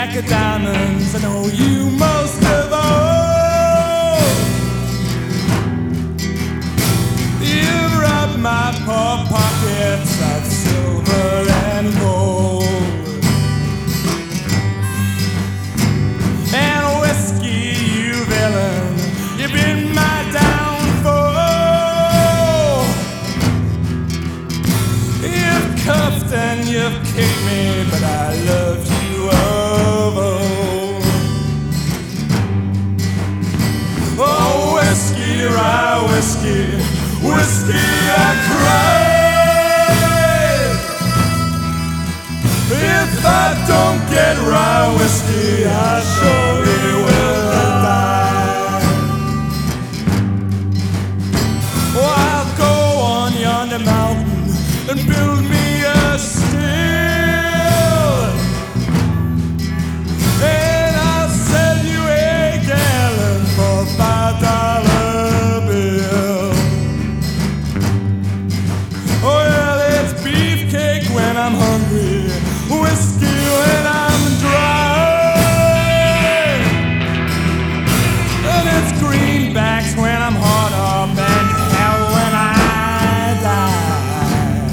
jack of diamonds, I know you most of all. You've robbed my poor pockets of silver and gold, and whiskey, you villain, you've been my downfall. You've cuffed and you've kicked me, but I loved you of old. Oh, whiskey, rye whiskey, whiskey, I cried. If I don't get rye whiskey, I surely will die. Oh, I'll go on yonder mountain and build me a still, and I'll sell you a gallon for $5 bill. Oh, well, it's beefcake when I'm hungry, whiskey when I'm dry, and it's greenbacks when I'm hard up and hell when I die.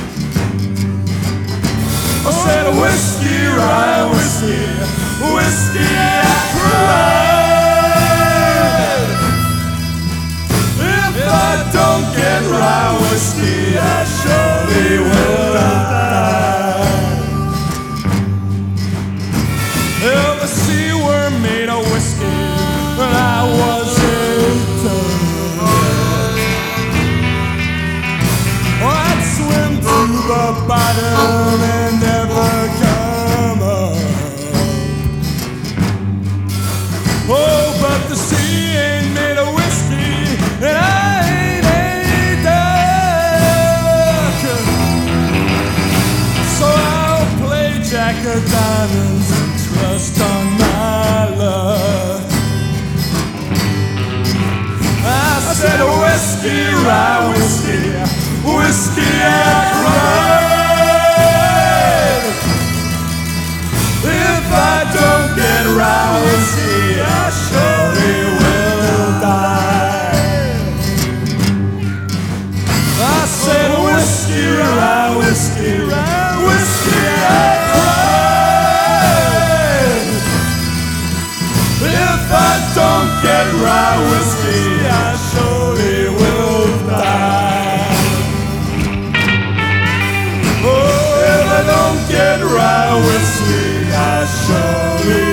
I said whiskey, rye whiskey, whiskey, I cried. If I don't get rye whiskey, I surely will die. Well, the sea worm made a whiskey when I was 18. Oh, I'd swim to the bottom and never come up. Oh, but the sea ain't made of whiskey, and I ain't a duck. So I'll play jack of diamonds and trust on my luck. I said whiskey, rye whiskey, whiskey, I cried. If I don't get rye whiskey, I surely will die. I said whiskey, rye whiskey, whiskey, I cried. If I don't get rye whiskey, I surely will die. Oh, if I don't get rye whiskey, I surely